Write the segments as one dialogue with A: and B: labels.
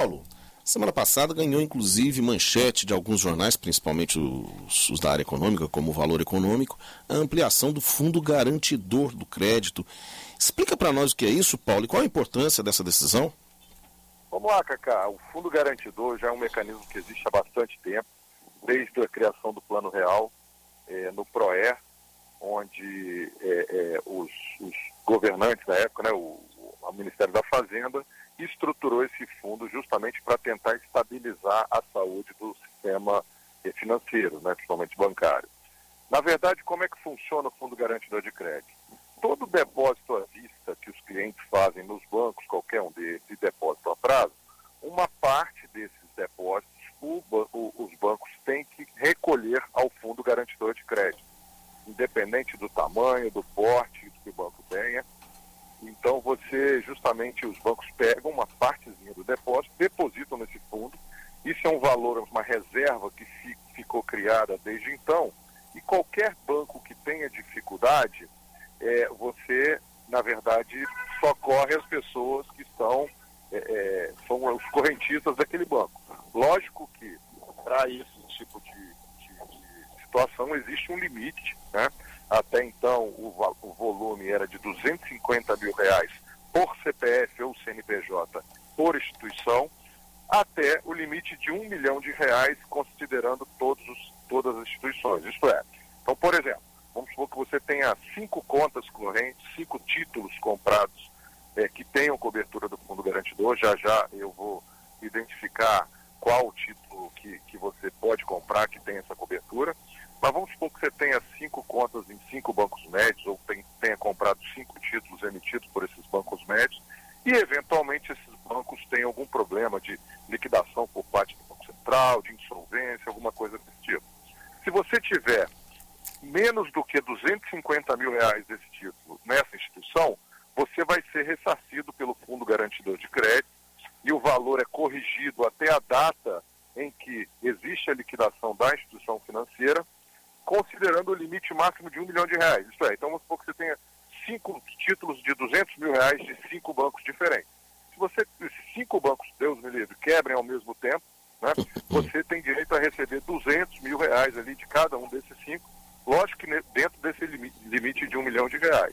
A: Paulo, semana passada ganhou inclusive manchete de alguns jornais, principalmente os da área econômica, como o Valor Econômico, a ampliação do Fundo Garantidor do Crédito. Explica para nós o que é isso, Paulo, e qual a importância dessa decisão?
B: Vamos lá, Cacá. O Fundo Garantidor já é um mecanismo que existe há bastante tempo, desde a criação do Plano Real, no PROER, onde os governantes da época, o Ministério da Fazenda, estruturou esse fundo justamente para tentar estabilizar a saúde do sistema financeiro, principalmente bancário. Na verdade, como é que funciona o Fundo Garantidor de Crédito? Todo depósito à vista que os clientes fazem nos bancos, qualquer um deles, e depósito a prazo, uma parte desses depósitos os bancos têm que recolher ao Fundo Garantidor de Crédito, independente do tamanho, do porte que o banco tenha. Então, os bancos pegam uma partezinha do depósito, depositam nesse fundo. Isso é um valor, uma reserva que ficou criada desde então. E qualquer banco que tenha dificuldade, você, na verdade, socorre as pessoas que são os correntistas daquele banco. Lógico que, para esse tipo de situação, existe um limite, né? Até então, o volume era de R$250 mil por CPF ou CNPJ por instituição, até o limite de R$1 milhão, considerando todas as instituições. Isto é, então, por exemplo, vamos supor que você tenha 5 contas correntes, 5 títulos comprados que tenham cobertura do Fundo Garantidor. Já eu vou identificar qual o título que você pode comprar que tem essa cobertura. Mas vamos supor que você tenha 5 contas em 5 bancos médios, ou tenha comprado 5 títulos emitidos por esses bancos médios, e eventualmente esses bancos tenham algum problema de liquidação por parte do Banco Central, de insolvência, alguma coisa desse tipo. Se você tiver menos do que R$250 mil desse título nessa instituição, você vai ser ressarcido pelo Fundo Garantidor de Crédito, e o valor é corrigido até a data em que existe a liquidação da instituição financeira, considerando o limite máximo de R$1 milhão. Isto é, então vamos supor que você tenha 5 títulos de R$200 mil de 5 bancos diferentes. Se esses 5 bancos, Deus me livre, quebrem ao mesmo tempo, você tem direito a receber R$200 mil ali de cada um desses 5, lógico que dentro desse limite de R$1 milhão.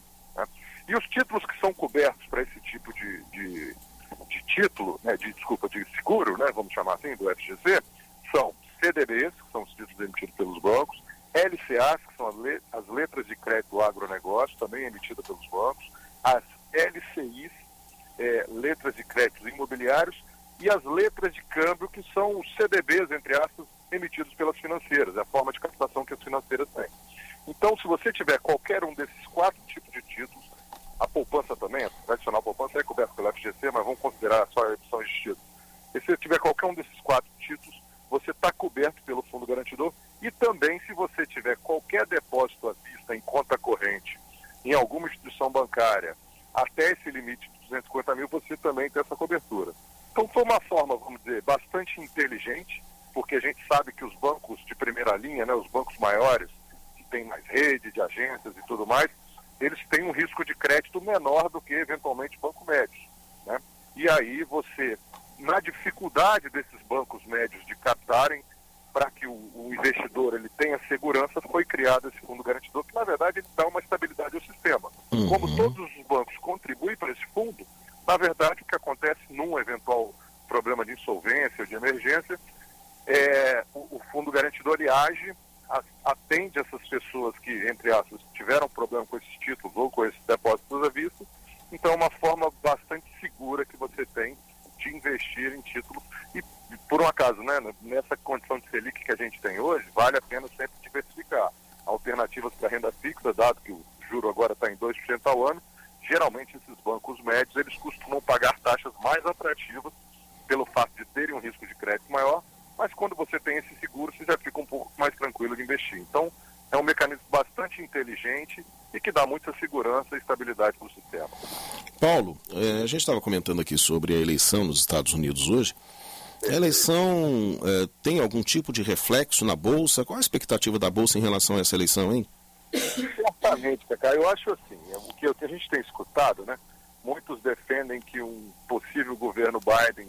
B: E os títulos que são cobertos para esse tipo de título, de seguro, vamos chamar assim, do FGC, são CDBs, que são os títulos emitidos pelos bancos, LCAs, que são as letras de crédito do agronegócio, também emitidas pelos bancos, as LCIs, letras de créditos imobiliários, e as letras de câmbio, que são os CDBs, entre aspas, emitidos pelas financeiras, a forma de captação que as financeiras têm. Então, se você tiver qualquer um desses 4 tipos de títulos, a poupança também, a tradicional poupança é coberta pela FGC, mas vamos considerar só a emissão de títulos. E se você tiver qualquer um desses 4 títulos, você está coberto pelo Fundo Garantidor. E também, se você tiver qualquer depósito à vista em conta corrente em alguma instituição bancária, até esse limite de 250 mil, você também tem essa cobertura. Então, foi uma forma, vamos dizer, bastante inteligente, porque a gente sabe que os bancos de primeira linha, os bancos maiores, que têm mais rede de agências e tudo mais, eles têm um risco de crédito menor do que, eventualmente, banco médio. E aí você, na dificuldade desses bancos médios de captarem, para que o investidor ele tenha segurança, foi criado esse Fundo Garantidor, que, na verdade, ele dá uma estabilidade ao sistema. Como todos os bancos contribuem para esse fundo, na verdade, o que acontece num eventual problema de insolvência ou de emergência, o Fundo Garantidor ele age, atende essas pessoas que, entre aspas, tiveram problema com esses títulos ou com esses depósitos à vista. Então, é uma forma bastante segura que você tem de investir em títulos. E, por um acaso, nessa condição de Selic que a gente tem hoje, vale a pena sempre diversificar. Alternativas para renda fixa, dado que o juro agora está em 2% ao ano, geralmente esses bancos médios eles costumam pagar taxas mais atrativas pelo fato de terem um risco de crédito maior, mas quando você tem esse seguro, você já fica um pouco mais tranquilo de investir. Então, é um mecanismo bastante inteligente e que dá muita segurança e estabilidade para o sistema.
A: Paulo, a gente estava comentando aqui sobre a eleição nos Estados Unidos hoje. A eleição tem algum tipo de reflexo na Bolsa? Qual a expectativa da Bolsa em relação a essa eleição, hein?
B: Certamente, Cacá. Eu acho assim, o que a gente tem escutado, muitos defendem que um possível governo Biden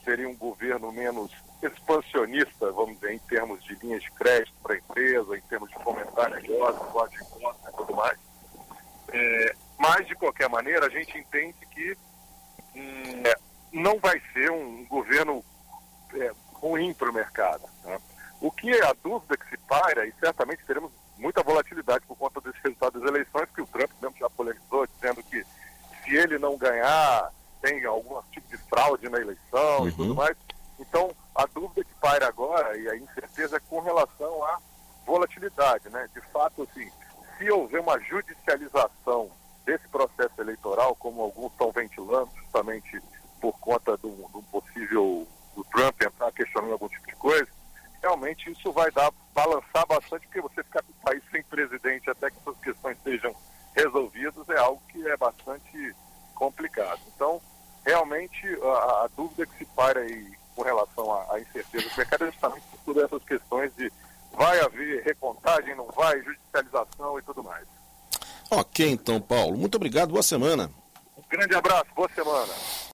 B: seria um governo menos expansionista, vamos dizer, em termos de linhas de crédito para a empresa, em termos de fomentar negócios, código de imposto e tudo mais. Mas, de qualquer maneira, a gente entende que não vai ser um governo ruim para o mercado, né? O que é a dúvida que se paira, e certamente teremos muita volatilidade por conta desse resultado das eleições, que o Trump mesmo já polemizou, dizendo que se ele não ganhar, tem algum tipo de fraude na eleição e tudo mais. Então, a dúvida que paira agora, e a incerteza, é com relação à volatilidade, né? De fato, assim, se houver uma judicialização desse processo eleitoral, como alguns estão ventilando, justamente por conta do possível do Trump entrar questionando algum tipo de coisa, realmente isso vai balançar bastante, porque você ficar com o país sem presidente até que essas questões sejam resolvidas é algo que é bastante complicado. Então, realmente, a dúvida que se paira aí com relação à incerteza do mercado é justamente por todas essas questões de vai haver recontagem, não vai, judicialização e tudo mais.
A: Ok, então, Paulo. Muito obrigado. Boa semana.
B: Um grande abraço. Boa semana.